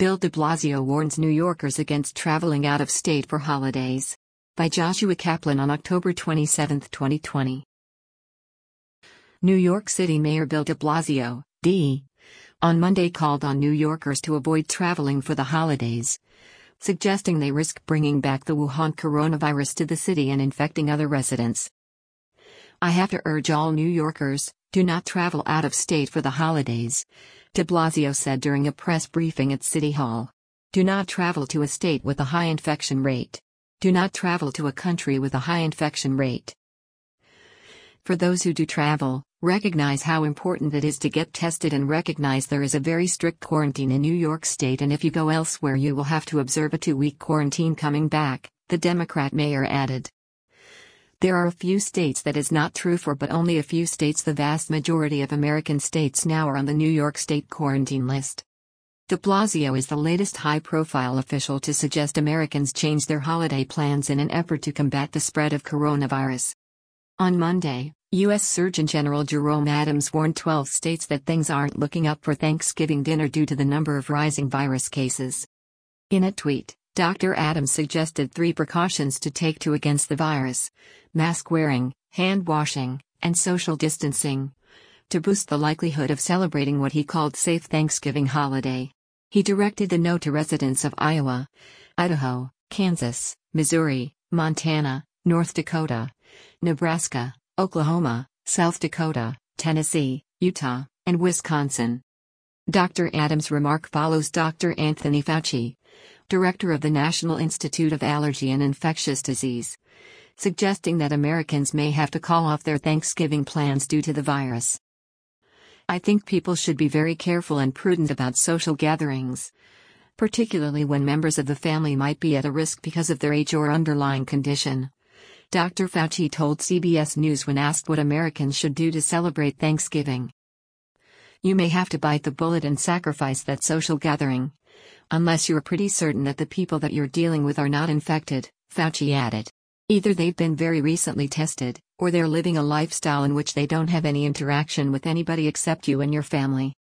Bill de Blasio warns New Yorkers against traveling out of state for holidays. By Joshua Kaplan on October 27, 2020. New York City Mayor Bill de Blasio, D., on Monday called on New Yorkers to avoid traveling for the holidays, suggesting they risk bringing back the Wuhan coronavirus to the city and infecting other residents. "I have to urge all New Yorkers, do not travel out of state for the holidays," de Blasio said during a press briefing at City Hall. "Do not travel to a state with a high infection rate. Do not travel to a country with a high infection rate. For those who do travel, recognize how important it is to get tested and recognize there is a very strict quarantine in New York State, and if you go elsewhere you will have to observe a 2-week quarantine coming back," the Democrat mayor added. There are a few states that is not true for, but only a few states. The vast majority of American states now are on the New York State quarantine list. De Blasio is the latest high-profile official to suggest Americans change their holiday plans in an effort to combat the spread of coronavirus. On Monday, U.S. Surgeon General Jerome Adams warned 12 states that things aren't looking up for Thanksgiving dinner due to the number of rising virus cases. In a tweet, Dr. Adams suggested 3 precautions to take to against the virus: mask wearing, hand washing, and social distancing, to boost the likelihood of celebrating what he called safe Thanksgiving holiday. He directed the note to residents of Iowa, Idaho, Kansas, Missouri, Montana, North Dakota, Nebraska, Oklahoma, South Dakota, Tennessee, Utah, and Wisconsin. Dr. Adams' remark follows Dr. Anthony Fauci, director of the National Institute of Allergy and Infectious Disease, suggesting that Americans may have to call off their Thanksgiving plans due to the virus. "I think people should be very careful and prudent about social gatherings, particularly when members of the family might be at a risk because of their age or underlying condition," Dr. Fauci told CBS News when asked what Americans should do to celebrate Thanksgiving. "You may have to bite the bullet and sacrifice that social gathering, unless you're pretty certain that the people that you're dealing with are not infected," Fauci added. "Either they've been very recently tested, or they're living a lifestyle in which they don't have any interaction with anybody except you and your family."